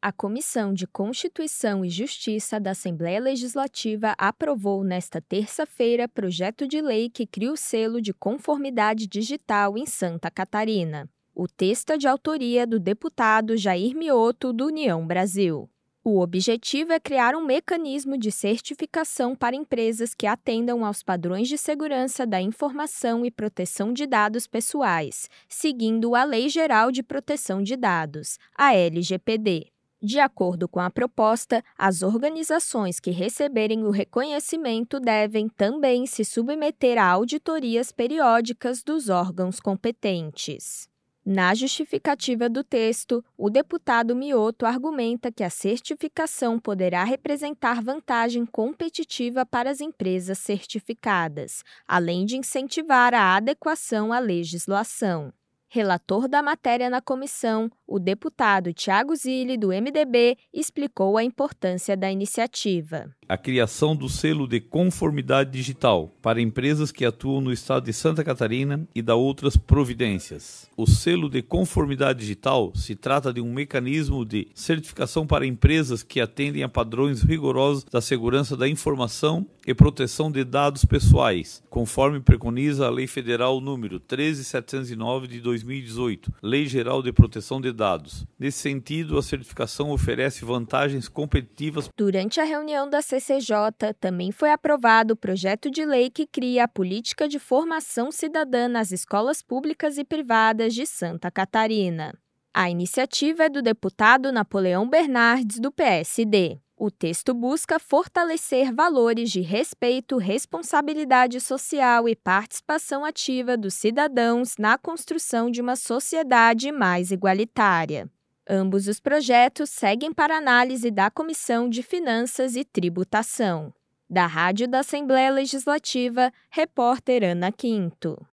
A Comissão de Constituição e Justiça da Assembleia Legislativa aprovou nesta terça-feira projeto de lei que cria o selo de conformidade digital em Santa Catarina. O texto é de autoria do deputado Jair Mioto, do União Brasil. O objetivo é criar um mecanismo de certificação para empresas que atendam aos padrões de segurança da informação e proteção de dados pessoais, seguindo a Lei Geral de Proteção de Dados, a LGPD. De acordo com a proposta, as organizações que receberem o reconhecimento devem também se submeter a auditorias periódicas dos órgãos competentes. Na justificativa do texto, o deputado Mioto argumenta que a certificação poderá representar vantagem competitiva para as empresas certificadas, além de incentivar a adequação à legislação. Relator da matéria na comissão, o deputado Thiago Zilli, do MDB, explicou a importância da iniciativa. A criação do selo de conformidade digital para empresas que atuam no estado de Santa Catarina e da outras providências. O selo de conformidade digital se trata de um mecanismo de certificação para empresas que atendem a padrões rigorosos da segurança da informação e proteção de dados pessoais, conforme preconiza a Lei Federal número 13.709 de 2018, Lei Geral de Proteção de Dados. Nesse sentido, a certificação oferece vantagens competitivas. Durante a reunião da CCJ, também foi aprovado o projeto de lei que cria a política de formação cidadã nas escolas públicas e privadas de Santa Catarina. A iniciativa é do deputado Napoleão Bernardes, do PSD. O texto busca fortalecer valores de respeito, responsabilidade social e participação ativa dos cidadãos na construção de uma sociedade mais igualitária. Ambos os projetos seguem para análise da Comissão de Finanças e Tributação. Da Rádio da Assembleia Legislativa, repórter Ana Quinto.